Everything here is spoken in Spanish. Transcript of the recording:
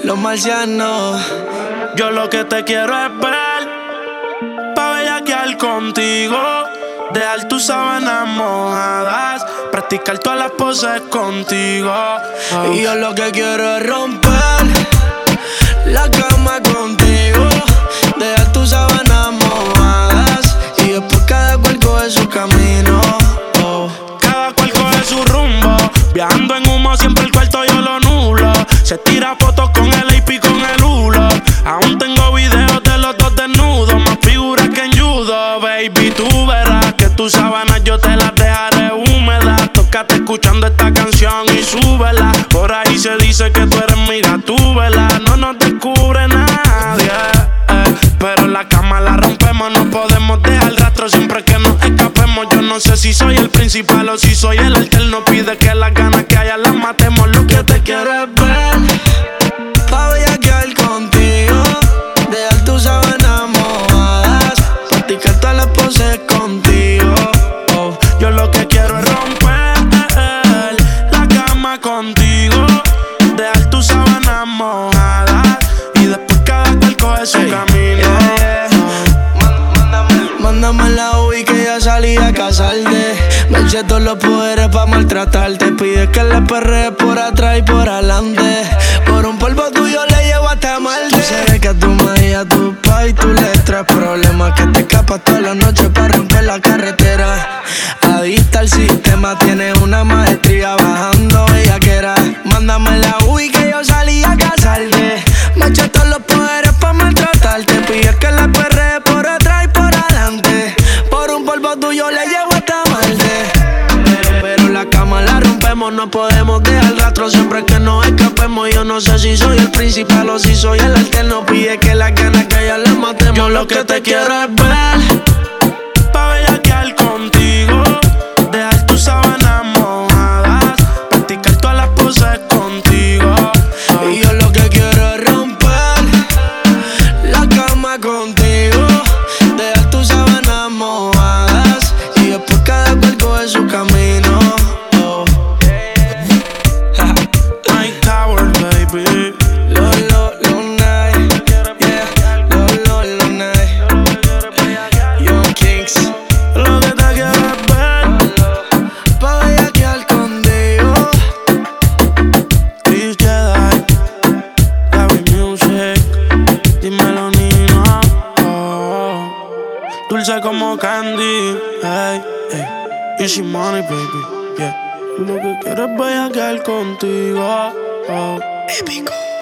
los marcianos. Yo lo que te quiero es ver, pa' bellaquear contigo, dejar tus sábanas mojadas, practicar todas las poses contigo. Y yo lo que quiero es romper la cama contigo, dejar tus sábanas mojadas y después cada cual coge su camino. Cada cual coge su rumbo, viajando en humo, siempre el cuarto yo lo nulo. Se tira fotos con el AP con el hulo. Aún tengo videos de los dos desnudos, más figuras que en judo. Baby, tú verás que tus sábanas yo te las dejaré húmedas. Tócate escuchando esta canción y súbela. Por ahí se dice que tú eres mi gatúbela. No nos descubre nadie, pero en la cama la rompemos. No podemos dejar rastro siempre que nos escapemos. Yo no sé si soy el principal o si soy el alterno. Pide que las ganas que haya las matemos. Lo que te quiero es ver, pa' bellaquear contigo, dejar tus sábanas mojadas, practicar todas las poses contigo. Yo lo que quiero es romper la cama contigo, dejar tus sábanas mojadas y después cada cual coge su camino. Mándame la UI que ya salí a casarte. Me eché todos los poderes pa' maltratarte. Pides que le perrees por atrás y por adelante. Por un polvo tuyo le llevo hasta Marte. Tú sabes que a tu madre y a tu pa' y tú le traes problemas, que te escapas toda la noche pa' romper la carretera. Adicta al sistema, tienes una maestría bajando bellaquera. Mándame la UI que yo salí a casarte. Me eché todos los poderes pa' maltratarte. Pides que le perrees por atrás y por adelante. Por un polvo tuyo le llevo hasta Marte. Pero la cama la rompemos, no podemos dejar rastro siempre que nos escapemos. Yo no sé si soy el principal o si soy el alterno. Pide que las ganas que ya las matemos. Yo lo que te quiero es ver, pa' bellaquear contigo, dejar tus sábanas mojadas, practicar todas las poses contigo. Y yo lo que quiero es romper la cama contigo, dejar tus sábanas mojadas y después cada cual coge su camino. Mike Tower, baby. Lo night, yeah. Lo night. Young Kings. Lo que te quiero es ver, Pa' bellaquear contigo. Chris Jedi, David Music, dímelo Nino, dulce como candy, hey, hey. Easy money, baby, yeah. Lo que quiero es bellaquear contigo, Épico.